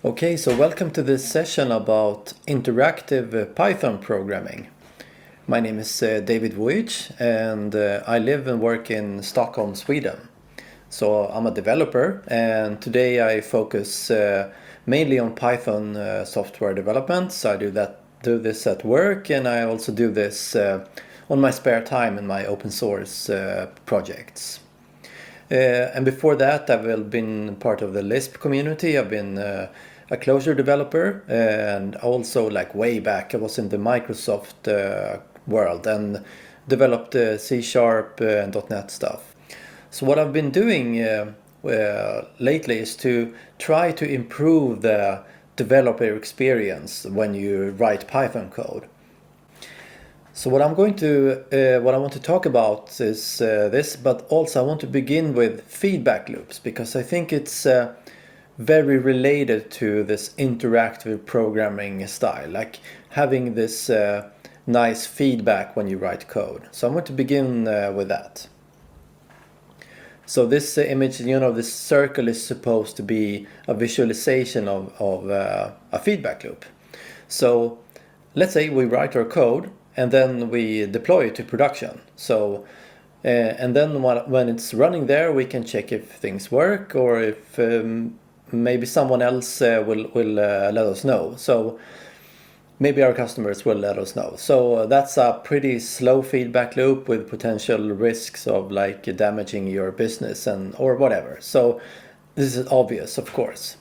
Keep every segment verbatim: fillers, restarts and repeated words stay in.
Okay, so welcome to this session about interactive uh, Python programming. My name is uh, David Wojcik and uh, I live and work in Stockholm, Sweden. So I'm a developer and today I focus uh, mainly on Python uh, software development. So I do that, do this at work, and I also do this uh, on my spare time in my open source uh, projects. Uh, and before that, I've been part of the Lisp community. I've been uh, a Clojure developer, and also like way back, I was in the Microsoft uh, world and developed uh, C Sharp uh, and dot net stuff. So what I've been doing uh, uh, lately is to try to improve the developer experience when you write Python code. So what I'm going to, uh, what I want to talk about is uh, this, but also I want to begin with feedback loops, because I think it's uh, very related to this interactive programming style, like having this uh, nice feedback when you write code. So I'm going to begin uh, with that. So this uh, image, you know, this circle is supposed to be a visualization of, of uh, a feedback loop. So let's say we write our code and then we deploy it to production. So, uh, and then when it's running there, we can check if things work, or if um, maybe someone else uh, will, will uh, let us know. So maybe our customers will let us know. So uh, that's a pretty slow feedback loop with potential risks of like damaging your business and or whatever. So this is obvious, of course.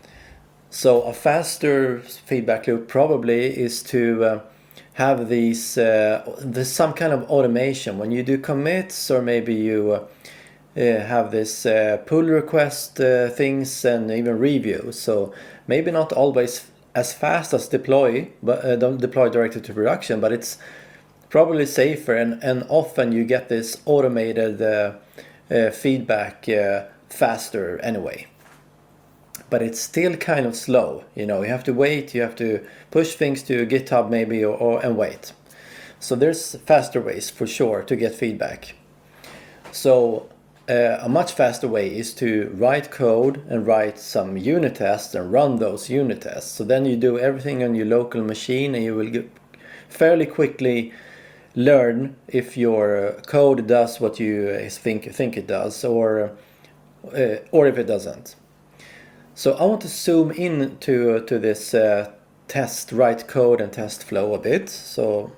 So a faster feedback loop probably is to uh, have these, uh, there's some kind of automation when you do commits, or maybe you uh, uh, have this uh, pull request uh, things and even review. So maybe not always as fast as deploy, but uh, don't deploy directly to production, but it's probably safer, and, and often you get this automated uh, uh, feedback uh, faster anyway. But it's still kind of slow, you know, you have to wait, you have to push things to GitHub maybe, or, or and wait. So there's faster ways for sure to get feedback. So uh, a much faster way is to write code and write some unit tests and run those unit tests. So then you do everything on your local machine, and you will get fairly quickly learn if your code does what you think think it does, or uh, or if it doesn't. So I want to zoom in to, to this uh, test, write code and test flow a bit. So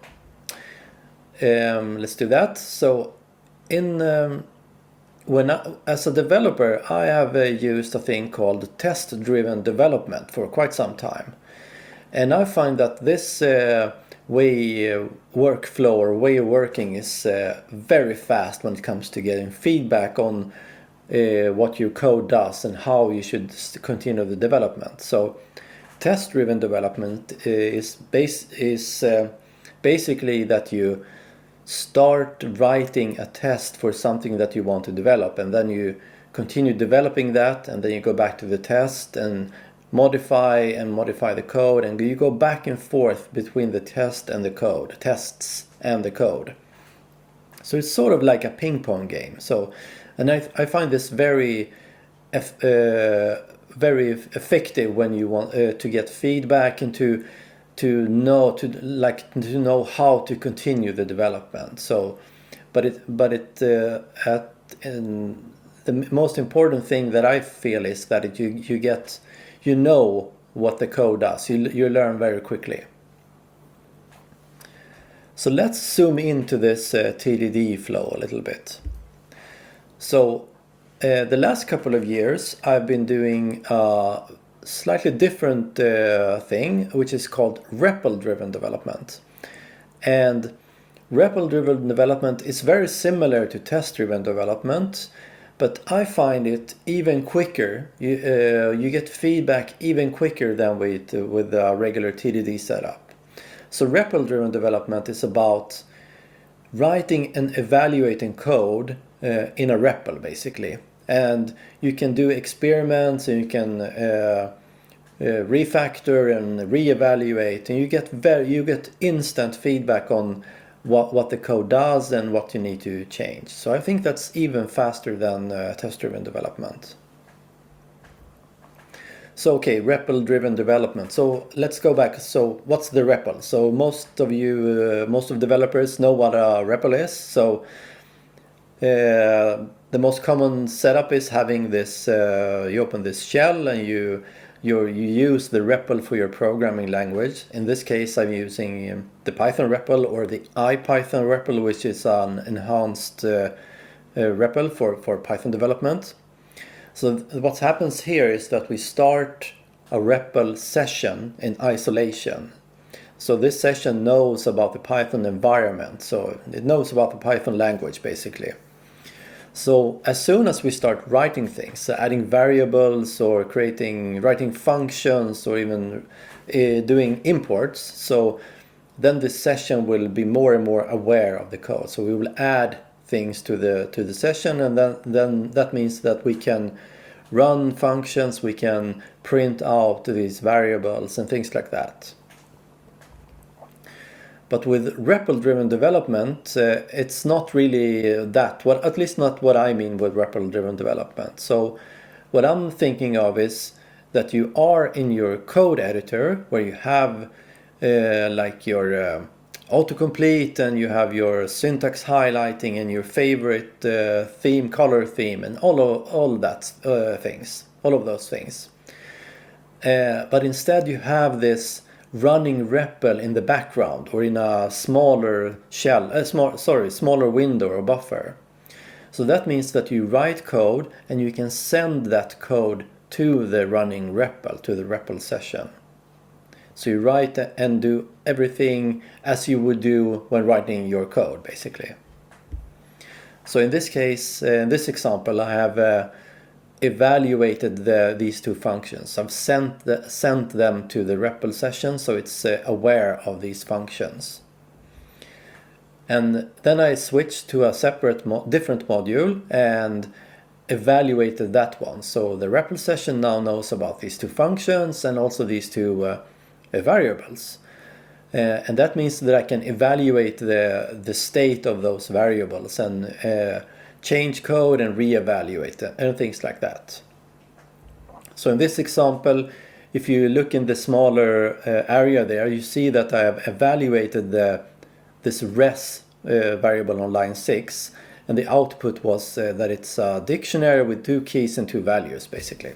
um, let's do that. So in um, when I, as a developer, I have uh, used a thing called test-driven development for quite some time. And I find that this uh, way uh, workflow or way of working is uh, very fast when it comes to getting feedback on Uh, what your code does and how you should continue the development. So test-driven development uh, is base is uh, basically that you start writing a test for something that you want to develop, and then you continue developing that, and then you go back to the test and modify and modify the code, and you go back and forth between the test and the code, tests and the code. So it's sort of like a ping pong game. So And I, I find this very, uh, very effective when you want uh, to get feedback and to to know to like to know how to continue the development. So, but it but it uh, at in the most important thing that I feel is that it, you you get you know what the code does. You you learn very quickly. So let's zoom into this uh, T D D flow a little bit. So uh, the last couple of years I've been doing a slightly different uh, thing, which is called R E P L-driven development. And R E P L-driven development is very similar to test-driven development, but I find it even quicker. You, uh, you get feedback even quicker than with, uh, with a regular T D D setup. So R E P L-driven development is about writing and evaluating code uh, in a R E P L basically, and you can do experiments, and you can uh, uh, refactor and reevaluate, and you get very you get instant feedback on what what the code does and what you need to change. So I think that's even faster than uh, test-driven development. So okay, R E P L-driven development. So let's go back. So what's the R E P L? So most of you, uh, most of developers know what a R E P L is. So uh, the most common setup is having this. Uh, you open this shell and you you you use the R E P L for your programming language. In this case, I'm using um, the Python R E P L or the IPython R E P L, which is an enhanced uh, uh, R E P L for for Python development. So what happens here is that we start a R E P L session in isolation. So this session knows about the Python environment. So it knows about the Python language basically. So as soon as we start writing things, adding variables or creating, writing functions or even uh, doing imports, so then this session will be more and more aware of the code. So we will add things to the to the session, and then then that means that we can run functions, we can print out these variables and things like that. But with R E P L-driven development, uh, it's not really that. Well, at least not what I mean with R E P L-driven development. So what I'm thinking of is that you are in your code editor where you have uh, like your uh, autocomplete and you have your syntax highlighting and your favorite uh, theme, color theme, and all of all that uh, things, all of those things. Uh, but instead you have this running R E P L in the background or in a smaller shell, a small, sorry, smaller window or buffer. So that means that you write code and you can send that code to the running R E P L, to the R E P L session. So you write and do everything as you would do when writing your code, basically. So in this case, uh, in this example, I have uh, evaluated the, these two functions. I've sent, the, sent them to the R E P L session, so it's uh, aware of these functions. And then I switched to a separate, mo different module and evaluated that one. So the R E P L session now knows about these two functions and also these two uh, variables. Uh, and that means that I can evaluate the, the state of those variables and uh, change code and reevaluate them and things like that. So in this example, if you look in the smaller uh, area there, you see that I have evaluated the, this res uh, variable on line six, and the output was uh, that it's a dictionary with two keys and two values, basically.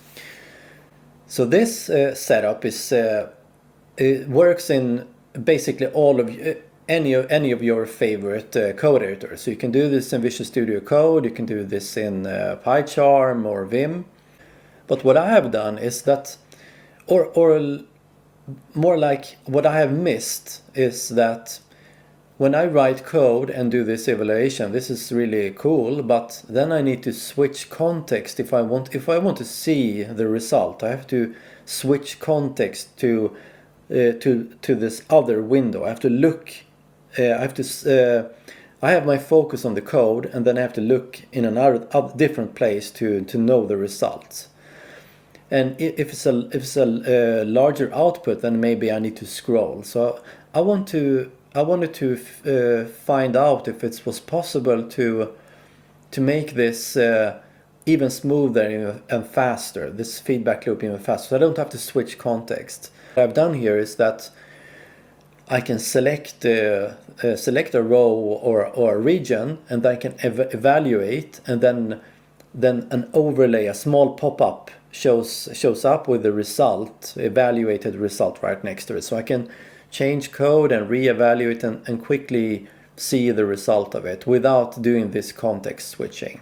So this uh, setup is uh, it works in basically all of uh, any of any of your favorite uh, code editors. So you can do this in Visual Studio Code, you can do this in uh, PyCharm or Vim. But what I have done is that, or or more like what I have missed is that when I write code and do this evaluation, this is really cool, but then I need to switch context if I want if I want to see the result. I have to switch context to uh, to to this other window. I have to look. Uh, I have to. Uh, I have my focus on the code, and then I have to look in another uh, different place to to know the results. And if it's a if it's a uh, larger output, then maybe I need to scroll. So I want to. I wanted to uh, find out if it was possible to to make this uh, even smoother and faster, this feedback loop even faster. So I don't have to switch context. What I've done here is that I can select uh, uh, select a row or, or a region, and I can ev evaluate, and then then an overlay, a small pop-up shows shows up with the result, evaluated result right next to it. So I can change code and reevaluate and, and quickly see the result of it without doing this context switching.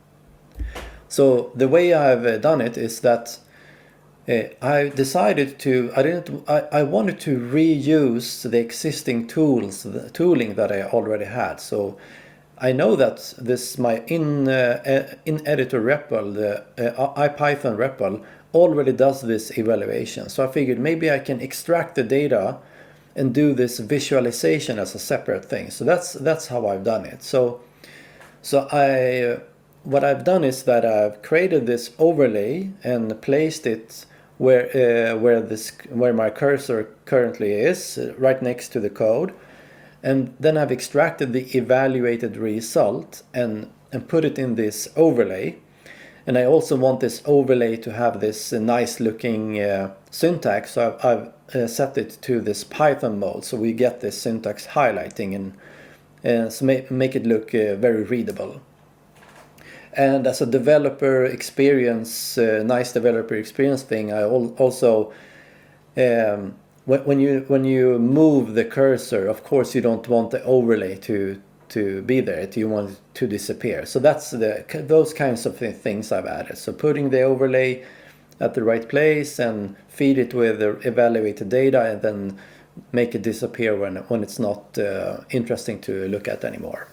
So the way I've done it is that uh, I decided to, I didn't, I, I wanted to reuse the existing tools, the tooling that I already had. So I know that this, my in, uh, in editor R E P L, the uh, IPython R E P L already does this evaluation. So I figured maybe I can extract the data and do this visualization as a separate thing. So that's that's how I've done it. So so I what I've done is that I've created this overlay and placed it where uh, where this where my cursor currently is, right next to the code, and then I've extracted the evaluated result and and put it in this overlay. And I also want this overlay to have this uh, nice looking uh, syntax, so I've, I've uh, set it to this Python mode, so we get this syntax highlighting and uh, so ma make it look uh, very readable. And as a developer experience, uh, nice developer experience thing, I al also um, when, when you when you move the cursor, of course you don't want the overlay to to be there. You want it to disappear. So that's the those kinds of things I've added. So putting the overlay at the right place and feed it with the evaluated data, and then make it disappear when when it's not uh, interesting to look at anymore.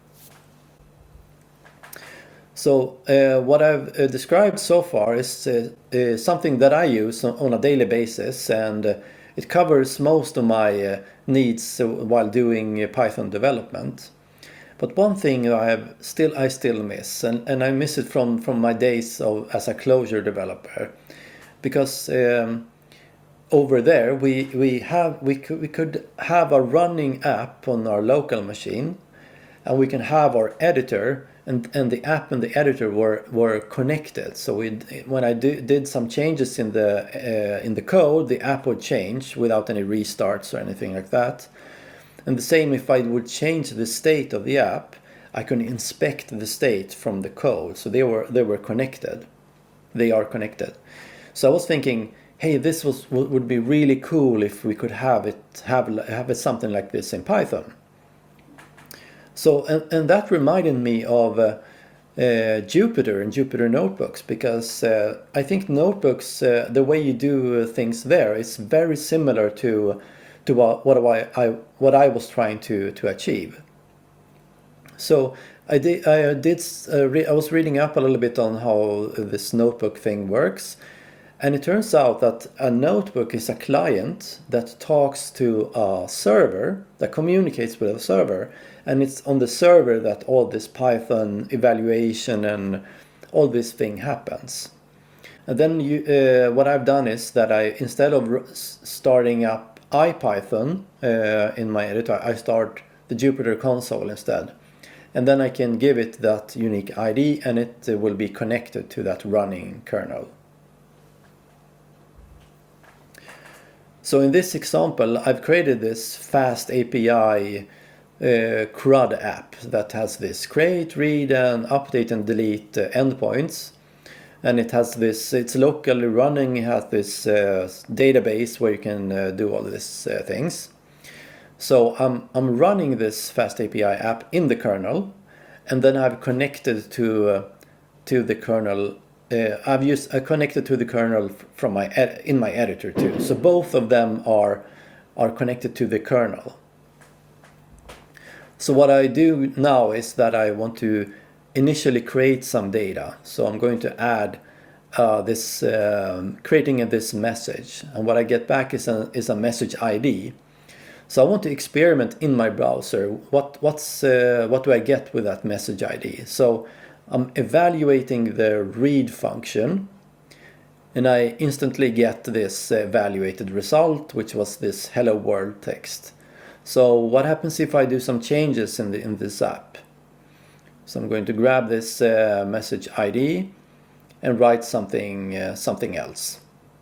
So uh, what I've uh, described so far is, uh, is something that I use on, on a daily basis, and uh, it covers most of my uh, needs uh, while doing uh, Python development. But one thing I have still I still miss, and, and I miss it from, from my days of, as a Clojure developer, because um, over there we we have we could, we could have a running app on our local machine, and we can have our editor, and, and the app and the editor were were connected. So we, when I do, did some changes in the uh, in the code, the app would change without any restarts or anything like that. And the same if I would change the state of the app, I can inspect the state from the code. So they were they were connected. They are connected. So I was thinking, hey, this was would be really cool if we could have it have have it something like this in Python. So and, and that reminded me of uh, uh, Jupyter and Jupyter Notebooks, because uh, I think notebooks, uh, the way you do uh, things there is very similar to to what, what I, I what I was trying to to achieve. So I did I did uh, re I was reading up a little bit on how this notebook thing works, and it turns out that a notebook is a client that talks to a server, that communicates with a server, and it's on the server that all this Python evaluation and all this thing happens. And then you, uh, what I've done is that I, instead of starting up IPython uh, in my editor, I start the Jupyter console instead. And then I can give it that unique I D, and it uh, will be connected to that running kernel. So in this example, I've created this fast A P I uh, CRUD app that has this create, read, and update and delete uh, endpoints. And it has this, it's locally running, it has this uh, database where you can uh, do all these uh, things. So I'm, I'm running this fast A P I app in the kernel, and then I've connected to, uh, to the kernel. Uh, I've used uh, connected to the kernel from my ed in my editor too. So both of them are are connected to the kernel. So what I do now is that I want to initially create some data. So I'm going to add uh, this um, creating a, this message, and what I get back is a is a message I D. So I want to experiment in my browser. What what's uh, what do I get with that message I D? So I'm evaluating the read function, and I instantly get this evaluated result, which was this hello world text. So what happens if I do some changes in the in this app? So I'm going to grab this uh, message I D and write something uh, something else.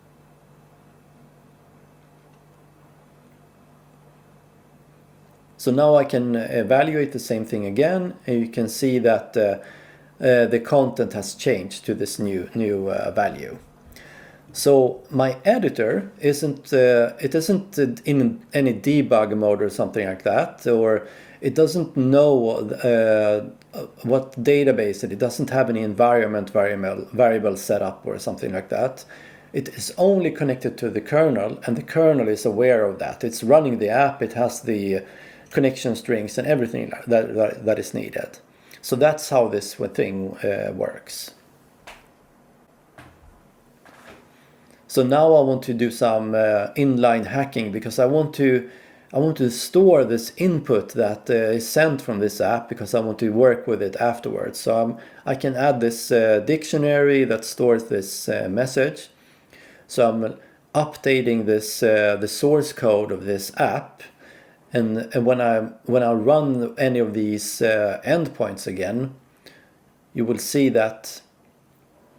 So now I can evaluate the same thing again, and you can see that uh, Uh, the content has changed to this new new uh, value. So my editor isn't uh, it isn't in any debug mode or something like that, or it doesn't know uh, what database it. It doesn't have any environment variable variable set up or something like that. It is only connected to the kernel, and the kernel is aware of that. It's running the app. It has the connection strings and everything that that, that is needed. So that's how this thing uh, works. So now I want to do some uh, inline hacking, because I want to I want to store this input that uh, is sent from this app, because I want to work with it afterwards. So I'm, I can add this uh, dictionary that stores this uh, message. So I'm updating this uh, the source code of this app. And, and when I when I run any of these uh, endpoints again, you will see that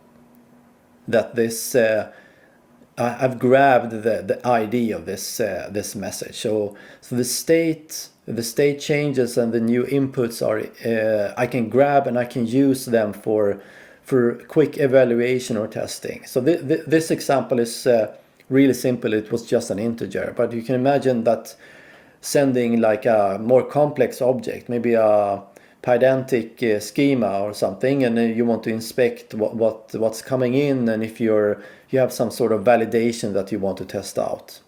that this uh, I, I've grabbed the, the I D of this uh, this message. So so the state the state changes and the new inputs are uh, I can grab and I can use them for for quick evaluation or testing. So th th this example is uh, really simple. It was just an integer, but you can imagine that sending like a more complex object, maybe a pedantic uh, schema or something, and uh, you want to inspect what, what what's coming in, and if you're you have some sort of validation that you want to test out.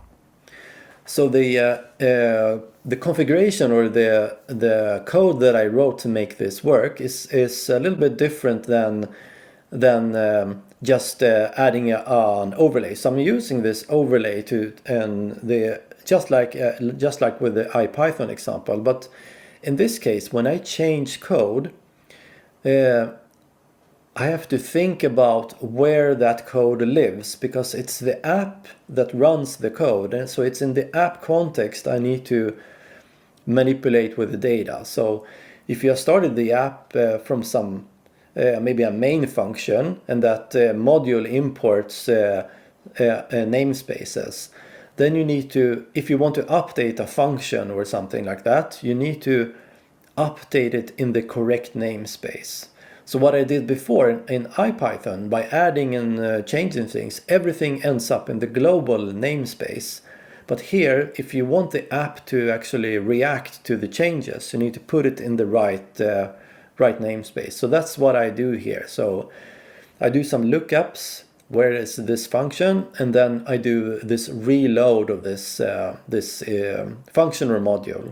So the uh, uh, the configuration or the the code that I wrote to make this work is is a little bit different than than um, just uh, adding a, an overlay. So I'm using this overlay to and the just like uh, just like with the IPython example, but in this case, when I change code, uh, I have to think about where that code lives, because it's the app that runs the code, and so it's in the app context I need to manipulate with the data. So if you have started the app uh, from some uh, maybe a main function, and that uh, module imports uh, uh, uh, namespaces, then you need to, if you want to update a function or something like that, you need to update it in the correct namespace. So what I did before in IPython, by adding and uh, changing things, everything ends up in the global namespace. But here, if you want the app to actually react to the changes, you need to put it in the right, uh, right namespace. So that's what I do here. So I do some lookups. Where is this function? And then I do this reload of this uh, this uh, function or module.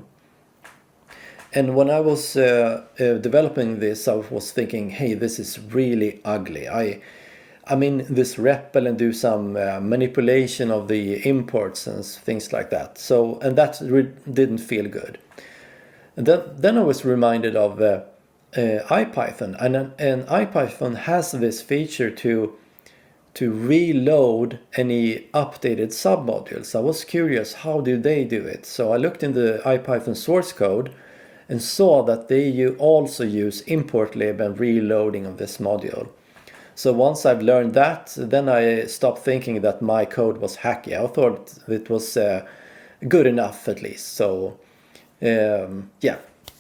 And when I was uh, uh, developing this, I was thinking, hey, this is really ugly. I, I mean, this R E P L and do some uh, manipulation of the imports and things like that. So, and that re didn't feel good. And then, then I was reminded of uh, uh, IPython, and and IPython has this feature to. to reload any updated submodules. I was curious, how do they do it? So I looked in the IPython source code and saw that they also use importlib and reloading of this module. So once I've learned that, then I stopped thinking that my code was hacky. I thought it was uh, good enough at least. So um, yeah.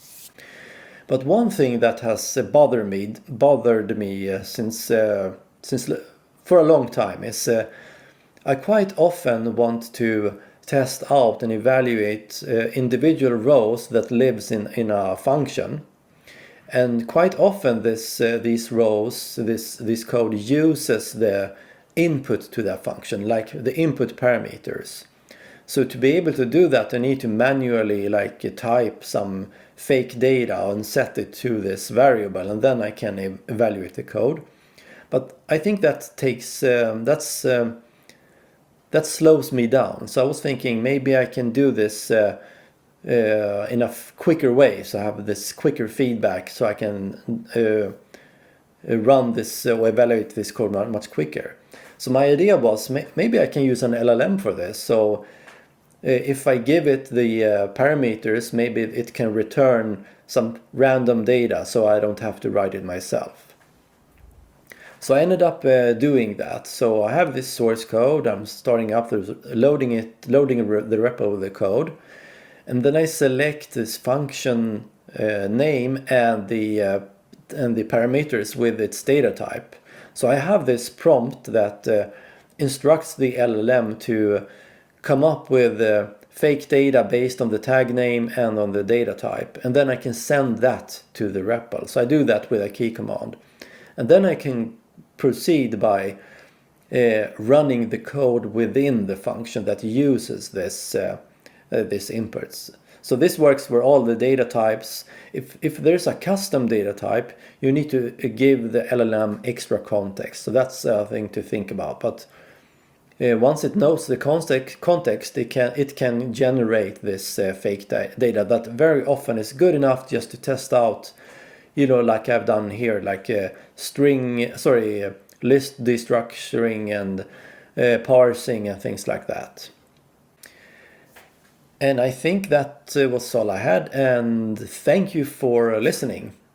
But one thing that has bothered me, bothered me uh, since uh, since. for a long time is uh, I quite often want to test out and evaluate uh, individual rows that lives in, in a function. And quite often this uh, these rows, this, this code uses the input to that function, like the input parameters. So to be able to do that, I need to manually like type some fake data and set it to this variable, and then I can e- evaluate the code. But I think that takes um, that's um, that slows me down. So I was thinking maybe I can do this uh, uh, in a f- quicker way. So I have this quicker feedback, so I can uh, run this uh, or evaluate this code much quicker. So my idea was may- maybe I can use an L L M for this. So uh, if I give it the uh, parameters, maybe it can return some random data, so I don't have to write it myself. So I ended up uh, doing that. So I have this source code. I'm starting up, loading it, loading the repo of the code, and then I select this function uh, name and the uh, and the parameters with its data type. So I have this prompt that uh, instructs the L L M to come up with uh, fake data based on the tag name and on the data type, and then I can send that to the R E P L. So I do that with a key command, and then I can proceed by uh, running the code within the function that uses this uh, uh, this inputs. So this works for all the data types. If if there's a custom data type, you need to give the L L M extra context. So that's a thing to think about. But uh, once it knows the context, context, it can it can generate this uh, fake da- data that very often is good enough just to test out. You know, like I've done here, like uh, string, sorry, uh, list destructuring and uh, parsing and things like that. And I think that uh, was all I had, and thank you for listening.